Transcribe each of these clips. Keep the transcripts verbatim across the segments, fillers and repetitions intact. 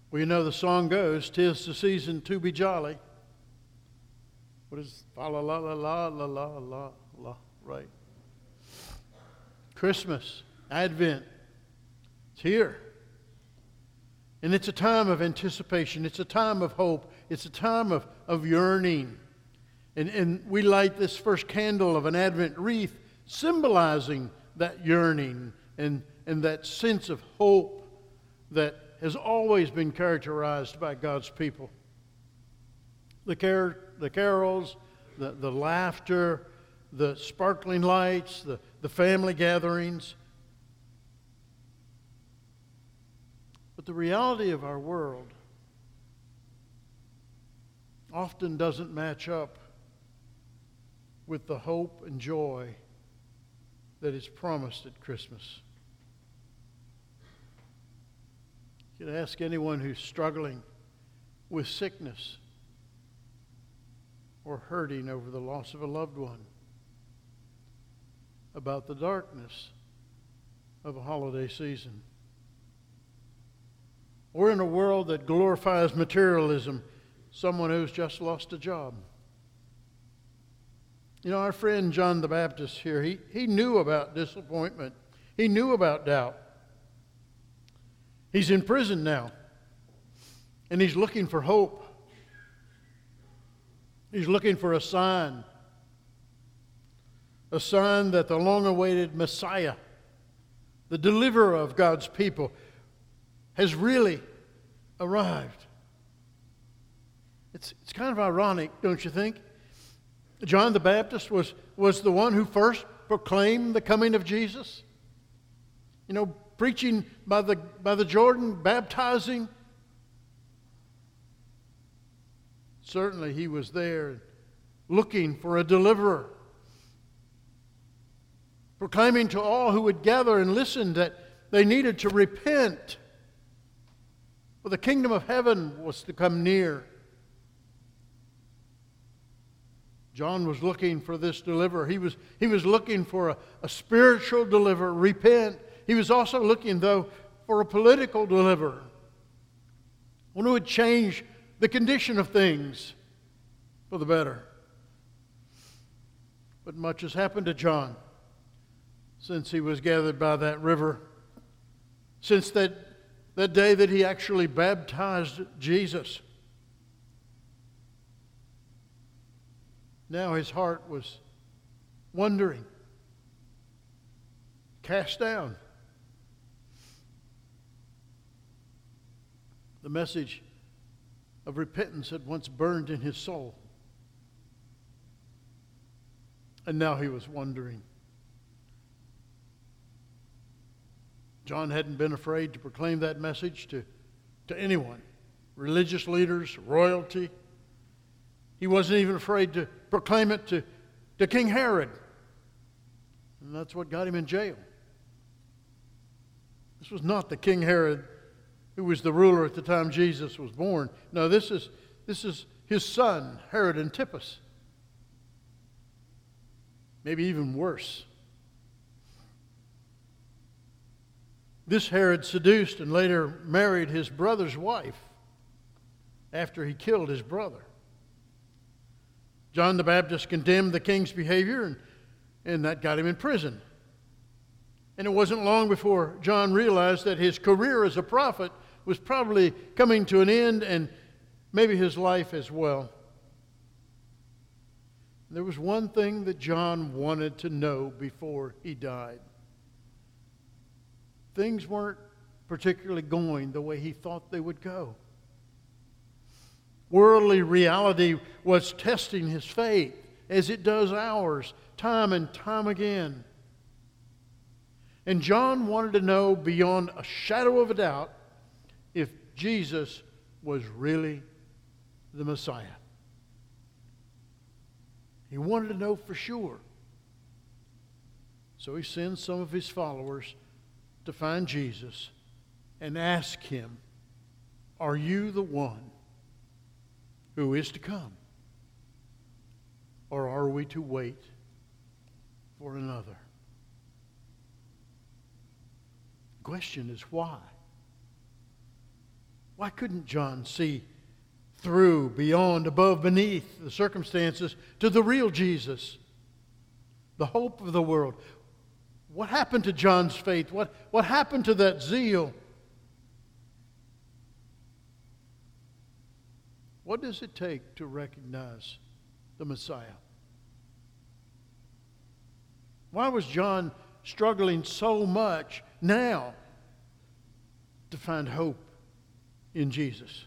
Well, you know the song goes, "'Tis the season to be jolly." What is la la la la la la la la la, right? Christmas, Advent, it's here. And it's a time of anticipation. It's a time of hope. It's a time of, of yearning. And, and we light this first candle of an Advent wreath symbolizing that yearning and, and that sense of hope that has always been characterized by God's people. The, car- the carols, the, the laughter, the sparkling lights, the, the family gatherings. But the reality of our world often doesn't match up with the hope and joy that is promised at Christmas. You can ask anyone who's struggling with sickness or hurting over the loss of a loved one about the darkness of a holiday season. Or in a world that glorifies materialism, someone who's just lost a job. You know, our friend John the Baptist here, he, he knew about disappointment. He knew about doubt. He's in prison now, and he's looking for hope. He's looking for a sign, a sign that the long-awaited Messiah, the deliverer of God's people, has really arrived. It's, it's kind of ironic, don't you think? John the Baptist was, was the one who first proclaimed the coming of Jesus. You know, preaching by the, by the Jordan, baptizing. Certainly he was there looking for a deliverer. Proclaiming to all who would gather and listen that they needed to repent. For the kingdom of heaven was to come near. John was looking for this deliverer. He was, he was looking for a, a spiritual deliverer. Repent. He was also looking, though, for a political deliverer. One who would change the condition of things for the better. But much has happened to John since he was gathered by that river. Since that, that day that he actually baptized Jesus. Now his heart was wondering, cast down. The message of repentance had once burned in his soul. And now he was wondering. John hadn't been afraid to proclaim that message to, to anyone, religious leaders, royalty. He wasn't even afraid to proclaim it to, to King Herod. And that's what got him in jail. This was not the King Herod who was the ruler at the time Jesus was born. No, this is, this is his son, Herod Antipas. Maybe even worse. This Herod seduced and later married his brother's wife after he killed his brother. John the Baptist condemned the king's behavior, and, and that got him in prison. And it wasn't long before John realized that his career as a prophet was probably coming to an end, and maybe his life as well. There was one thing that John wanted to know before he died. Things weren't particularly going the way he thought they would go. Worldly reality was testing his faith, as it does ours, time and time again. And John wanted to know beyond a shadow of a doubt if Jesus was really the Messiah. He wanted to know for sure. So he sends some of his followers to find Jesus and ask him, "Are you the one who is to come? Or are we to wait for another?" The question is why? Why couldn't John see through, beyond, above, beneath the circumstances to the real Jesus, the hope of the world? What happened to John's faith? What, what happened to that zeal? What does it take to recognize the Messiah? Why was John struggling so much now to find hope in Jesus?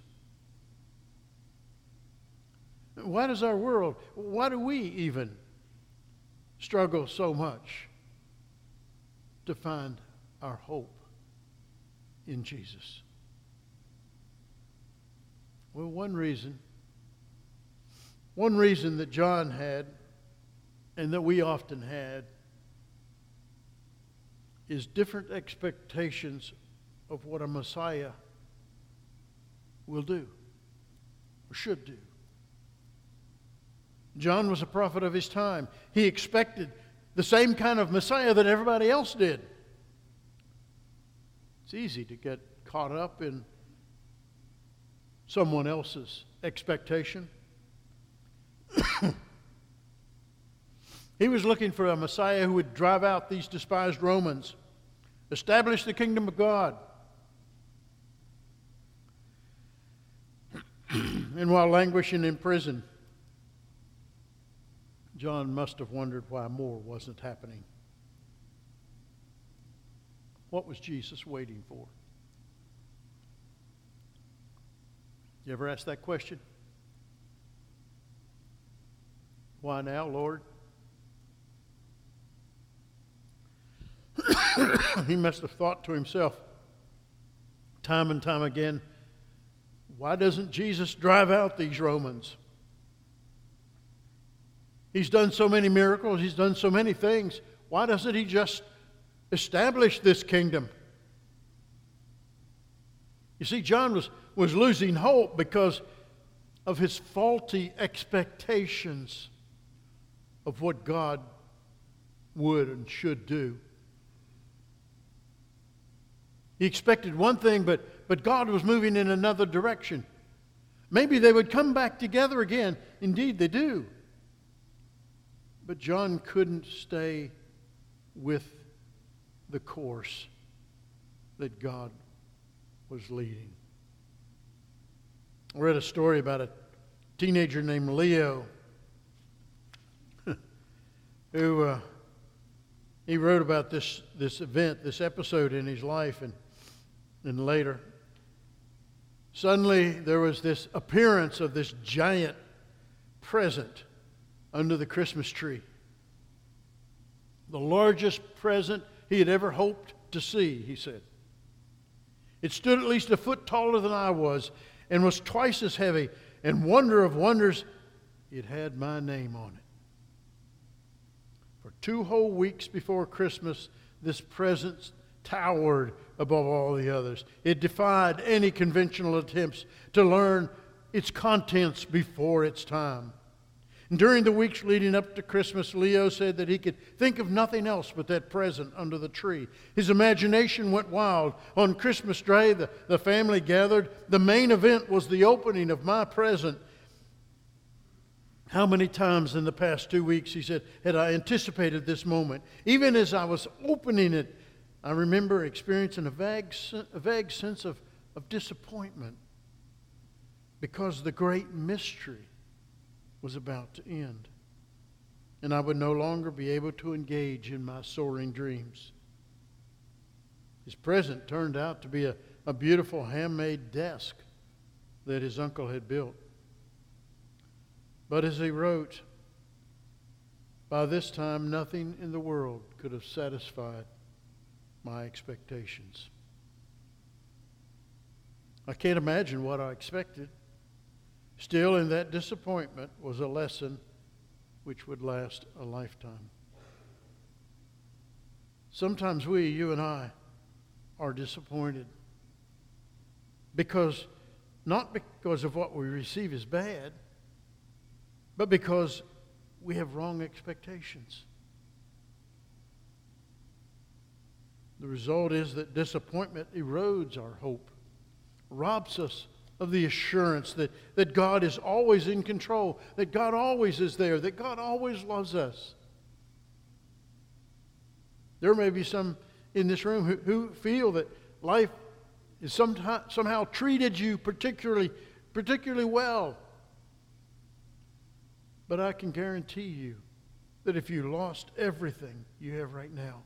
Why does our world, why do we even struggle so much to find our hope in Jesus? Well, one reason, one reason that John had and that we often had is different expectations of what a Messiah will do or should do. John was a prophet of his time. He expected the same kind of Messiah that everybody else did. It's easy to get caught up in someone else's expectation. He was looking for a Messiah who would drive out these despised Romans, establish the kingdom of God. And while languishing in prison, John must have wondered why more wasn't happening. What was Jesus waiting for? You ever ask that question? Why now, Lord? He must have thought to himself time and time again, why doesn't Jesus drive out these Romans? He's done so many miracles. He's done so many things. Why doesn't he just establish this kingdom? You see, John was, was losing hope because of his faulty expectations of what God would and should do. He expected one thing, but, but God was moving in another direction. Maybe they would come back together again. Indeed, they do. But John couldn't stay with the course that God was leading. I read a story about a teenager named Leo who uh, he wrote about this, this event, this episode in his life, and, and later. Suddenly there was this appearance of this giant present under the Christmas tree. The largest present he had ever hoped to see, he said. It stood at least a foot taller than I was and was twice as heavy. And wonder of wonders, it had my name on it. For two whole weeks before Christmas, this present towered above all the others. It defied any conventional attempts to learn its contents before its time. And during the weeks leading up to Christmas, Leo said that he could think of nothing else but that present under the tree. His imagination went wild. On Christmas Day, the, the family gathered. The main event was the opening of my present. How many times in the past two weeks, he said, had I anticipated this moment? Even as I was opening it, I remember experiencing a vague, a vague sense of, of disappointment because the great mystery was about to end, and I would no longer be able to engage in my soaring dreams. His present turned out to be a, a beautiful handmade desk that his uncle had built. But as he wrote, by this time nothing in the world could have satisfied my expectations. I can't imagine what I expected. Still, in that disappointment was a lesson which would last a lifetime. Sometimes we, you and I, are disappointed because, not because of what we receive is bad, but because we have wrong expectations. The result is that disappointment erodes our hope, robs us of the assurance that, that God is always in control, that God always is there, that God always loves us. There may be some in this room who, who feel that life has somehow, somehow treated you particularly, particularly well. But I can guarantee you that if you lost everything you have right now,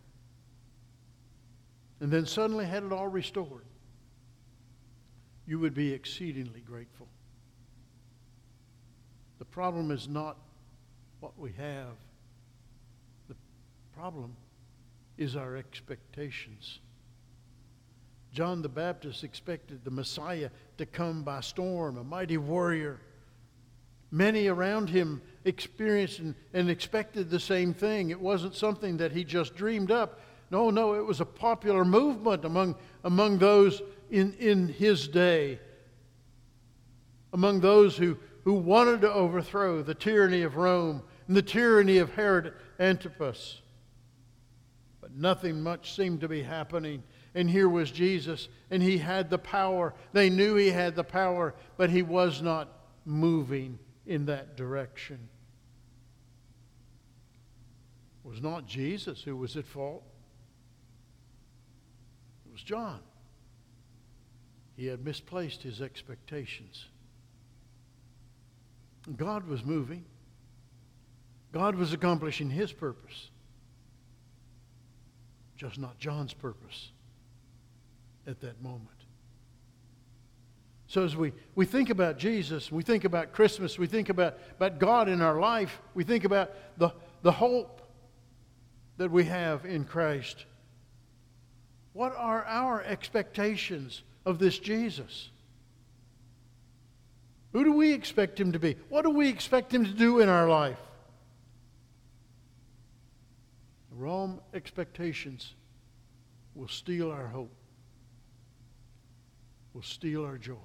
and then suddenly had it all restored, you would be exceedingly grateful. The problem is not what we have. The problem is our expectations. John the Baptist expected the Messiah to come by storm, a mighty warrior. Many around him experienced and, and expected the same thing. It wasn't something that he just dreamed up. No, no, it was a popular movement among, among those in, in his day, among those who, who wanted to overthrow the tyranny of Rome and the tyranny of Herod Antipas. But nothing much seemed to be happening. And here was Jesus, and he had the power. They knew he had the power, but he was not moving in that direction. It was not Jesus who was at fault. It was John. He had misplaced his expectations. God was moving. God was accomplishing his purpose. Just not John's purpose at that moment. So as we, we think about Jesus, we think about Christmas, we think about, about God in our life, we think about the, the hope that we have in Christ. What are our expectations of this Jesus? Who do we expect him to be? What do we expect him to do in our life? The wrong expectations will steal our hope, will steal our joy.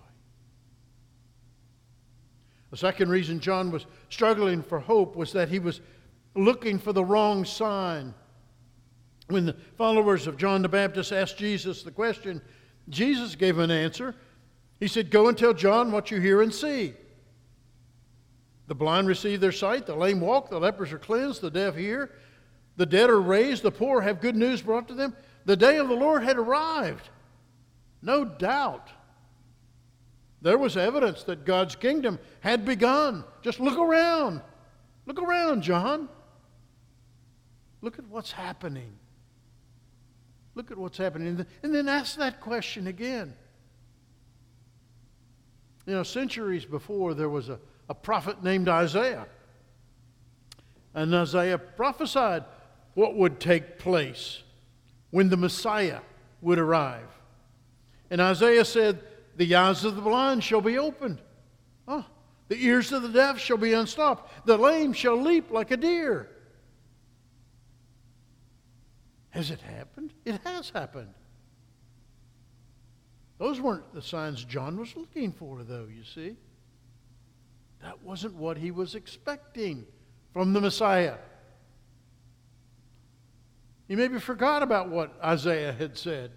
The second reason John was struggling for hope was that he was looking for the wrong sign. When the followers of John the Baptist asked Jesus the question, Jesus gave an answer. He said, "Go and tell John what you hear and see. The blind receive their sight, the lame walk, the lepers are cleansed, the deaf hear, the dead are raised, the poor have good news brought to them." The day of the Lord had arrived. No doubt. There was evidence that God's kingdom had begun. Just look around. Look around, John. Look at what's happening. Look at what's happening. And then ask that question again. You know, centuries before, there was a, a prophet named Isaiah. And Isaiah prophesied what would take place when the Messiah would arrive. And Isaiah said, "The eyes of the blind shall be opened. Oh, the ears of the deaf shall be unstopped. The lame shall leap like a deer." Has it happened? It has happened. Those weren't the signs John was looking for, though, you see. That wasn't what he was expecting from the Messiah. He maybe forgot about what Isaiah had said.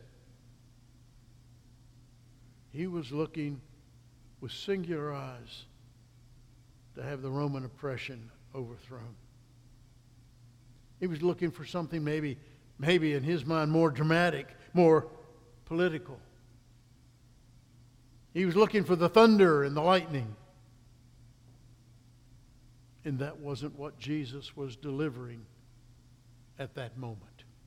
He was looking with singular eyes to have the Roman oppression overthrown. He was looking for something maybe, maybe in his mind more dramatic, more political. He was looking for the thunder and the lightning. And that wasn't what Jesus was delivering at that moment.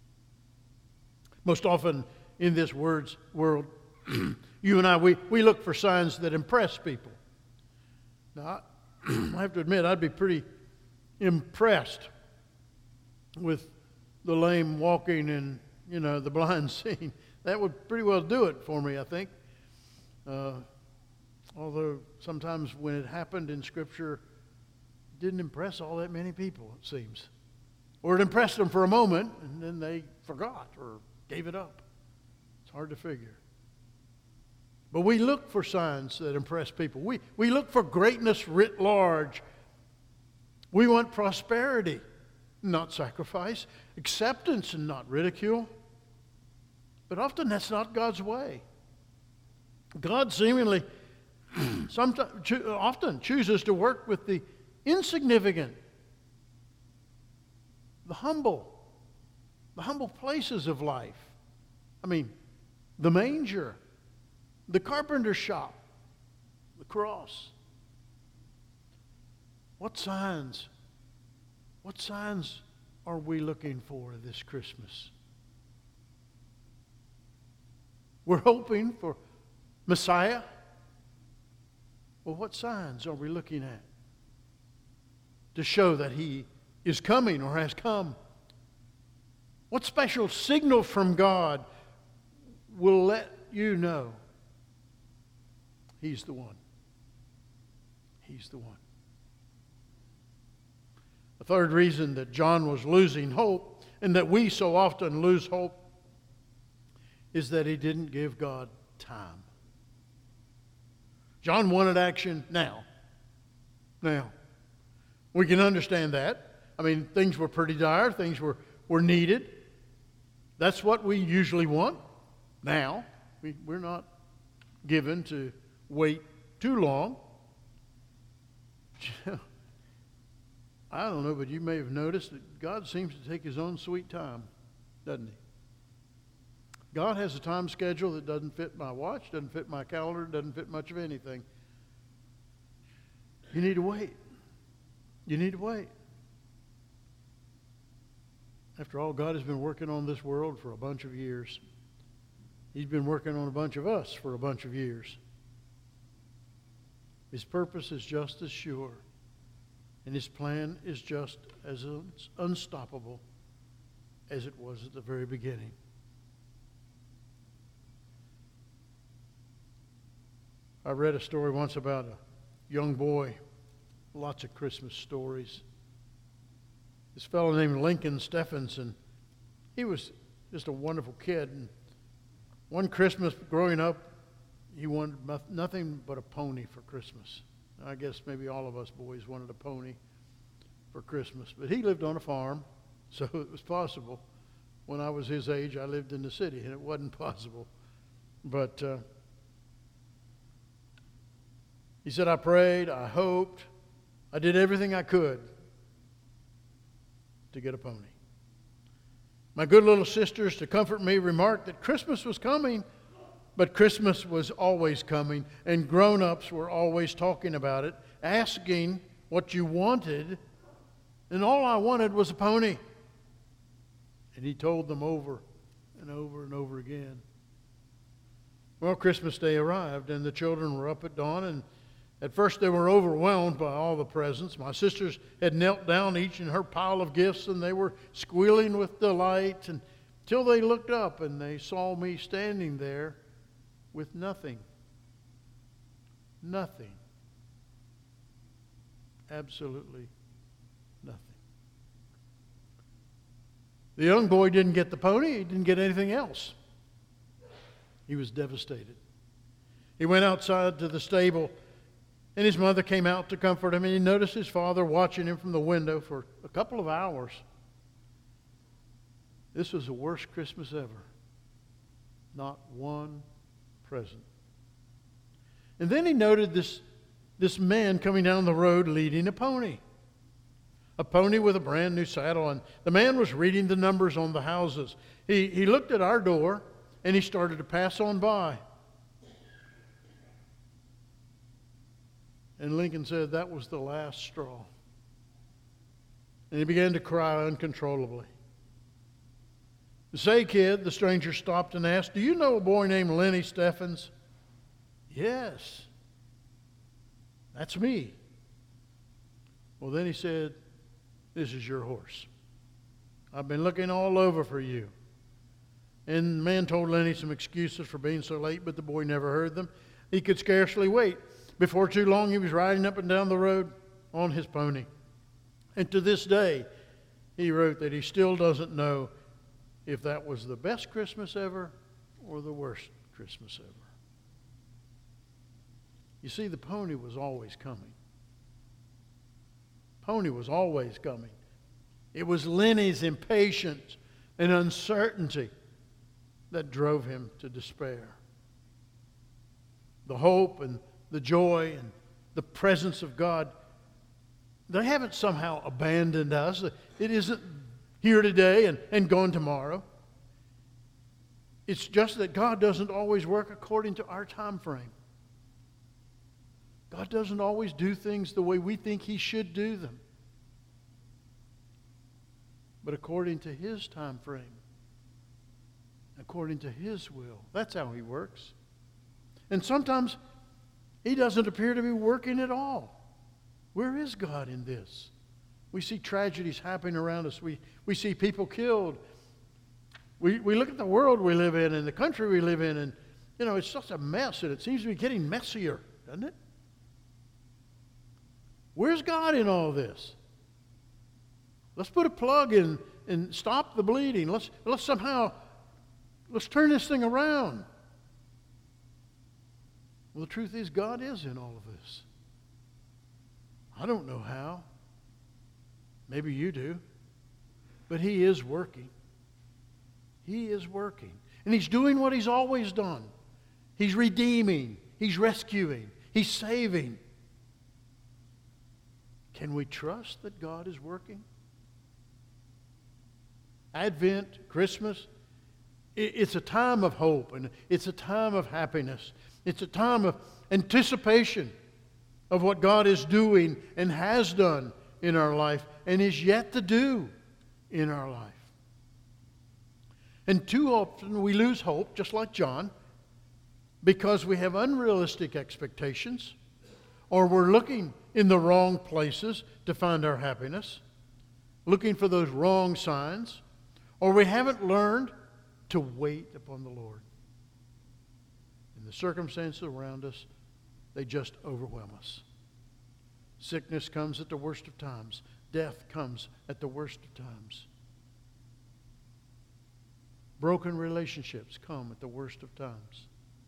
Most often in this words world, you and I, we, we look for signs that impress people. Now, I have to admit, I'd be pretty impressed with the lame walking and, you know, the blind seeing. That would pretty well do it for me, I think. Uh, although sometimes when it happened in Scripture, it didn't impress all that many people, it seems. Or it impressed them for a moment, and then they forgot or gave it up. It's hard to figure. But we look for signs that impress people. We, we look for greatness writ large. We want prosperity, not sacrifice, acceptance and not ridicule. But often that's not God's way. God seemingly sometimes, cho- often chooses to work with the insignificant, the humble, the humble places of life. I mean, the manger, the carpenter's shop, the cross. What signs, what signs are we looking for this Christmas? We're hoping for Messiah. Well, what signs are we looking at to show that he is coming or has come? What special signal from God will let you know he's the one? He's the one. The third reason that John was losing hope, and that we so often lose hope, is that he didn't give God time. John wanted action now. Now. We can understand that. I mean, things were pretty dire. Things were, were needed. That's what we usually want now. We, we're not given to wait too long. I don't know, but you may have noticed that God seems to take his own sweet time, doesn't he? God has a time schedule that doesn't fit my watch, doesn't fit my calendar, doesn't fit much of anything. You need to wait. You need to wait. After all, God has been working on this world for a bunch of years. He's been working on a bunch of us for a bunch of years. His purpose is just as sure, and his plan is just as unstoppable as it was at the very beginning. I read a story once about a young boy, lots of Christmas stories. This fellow named Lincoln Stephenson, he was just a wonderful kid. And one Christmas growing up, he wanted nothing but a pony for Christmas. I guess maybe all of us boys wanted a pony for Christmas. But he lived on a farm, so it was possible. When I was his age, I lived in the city, and it wasn't possible. But uh, he said, I prayed, I hoped, I did everything I could to get a pony. My good little sisters, to comfort me, remarked that Christmas was coming, but Christmas was always coming, and grown-ups were always talking about it, asking what you wanted, and all I wanted was a pony. And he told them over and over and over again. Well, Christmas Day arrived, and the children were up at dawn, and at first they were overwhelmed by all the presents. My sisters had knelt down, each in her pile of gifts, and they were squealing with delight until they looked up and they saw me standing there with nothing. Nothing. Absolutely nothing. The young boy didn't get the pony. He didn't get anything else. He was devastated. He went outside to the stable, and his mother came out to comfort him, and he noticed his father watching him from the window for a couple of hours. This was the worst Christmas ever. Not one present. And then he noted this, this man coming down the road leading a pony. A pony with a brand new saddle, and the man was reading the numbers on the houses. He, he looked at our door, and he started to pass on by. And Lincoln said that was the last straw. And he began to cry uncontrollably. Say, kid, the stranger stopped and asked, do you know a boy named Lenny Steffens? Yes. That's me. Well, then he said, this is your horse. I've been looking all over for you. And the man told Lenny some excuses for being so late, but the boy never heard them. He could scarcely wait. Before too long, he was riding up and down the road on his pony. And to this day, he wrote that he still doesn't know if that was the best Christmas ever or the worst Christmas ever. You see, the pony was always coming. Pony was always coming. It was Lenny's impatience and uncertainty that drove him to despair. The hope and the joy and the presence of God, they haven't somehow abandoned us. It isn't here today and, and gone tomorrow. It's just that God doesn't always work according to our time frame. God doesn't always do things the way we think He should do them, but according to His time frame, according to His will. That's how He works. And sometimes He doesn't appear to be working at all. Where is God in this? We see tragedies happening around us. We, we see people killed. We, we look at the world we live in and the country we live in, and, you know, it's such a mess, and it seems to be getting messier, doesn't it? Where's God in all this? Let's put a plug in and stop the bleeding. Let's, let's somehow, let's turn this thing around. Well, the truth is, God is in all of this. I don't know how. Maybe you do. But He is working. He is working. And He's doing what He's always done. He's redeeming. He's rescuing. He's saving. Can we trust that God is working? Advent, Christmas, it's a time of hope, and it's a time of happiness. It's a time of anticipation of what God is doing and has done in our life and is yet to do in our life. And too often we lose hope, just like John, because we have unrealistic expectations, or we're looking in the wrong places to find our happiness, looking for those wrong signs, or we haven't learned to wait upon the Lord. And the circumstances around us, they just overwhelm us. Sickness comes at the worst of times. Death comes at the worst of times. Broken relationships come at the worst of times.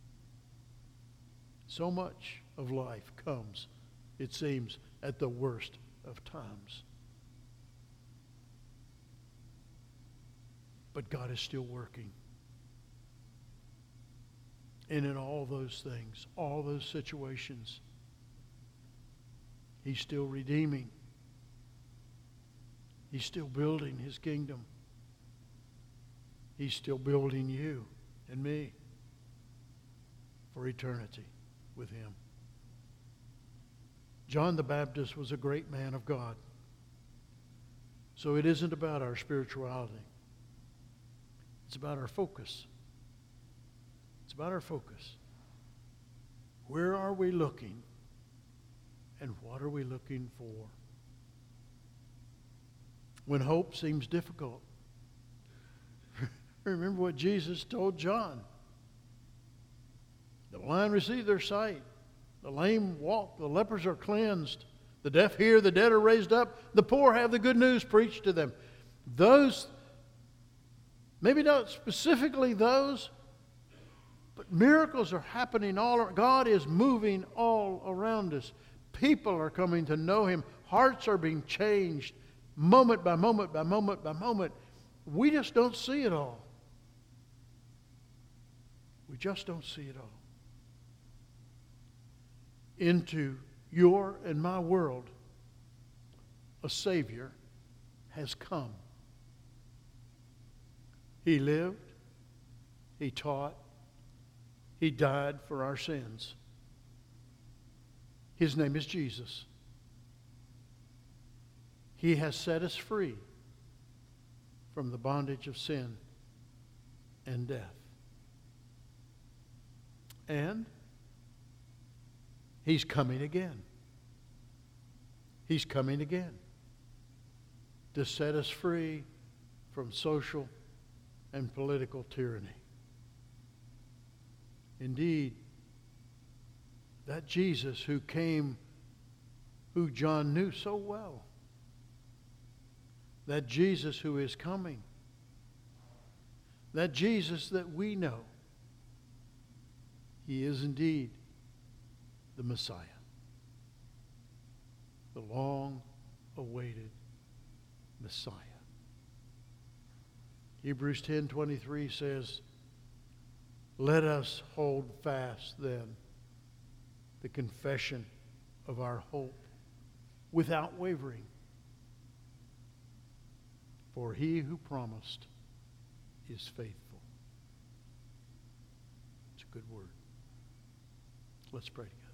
So much of life comes, it seems, at the worst of times. But God is still working. And in all those things, all those situations, He's still redeeming. He's still building His kingdom. He's still building you and me for eternity with Him. John the Baptist was a great man of God. So it isn't about our spirituality. It's about our focus. It's about our focus. Where are we looking? And what are we looking for? When hope seems difficult, remember what Jesus told John. The blind receive their sight. The lame walk. The lepers are cleansed. The deaf hear. The dead are raised up. The poor have the good news preached to them. Those, maybe not specifically those, but miracles are happening all around. God is moving all around us. People are coming to know Him. Hearts are being changed moment by moment by moment by moment. We just don't see it all. We just don't see it all. Into your and my world, a Savior has come. He lived, He taught, He died for our sins. His name is Jesus. He has set us free from the bondage of sin and death. And He's coming again. He's coming again to set us free from social and political tyranny. Indeed, that Jesus who came, who John knew so well, that Jesus who is coming, that Jesus that we know, He is indeed the Messiah, the long-awaited Messiah. Hebrews ten twenty-three says, "Let us hold fast then the confession of our hope without wavering. For he who promised is faithful. It's a good word. Let's pray together.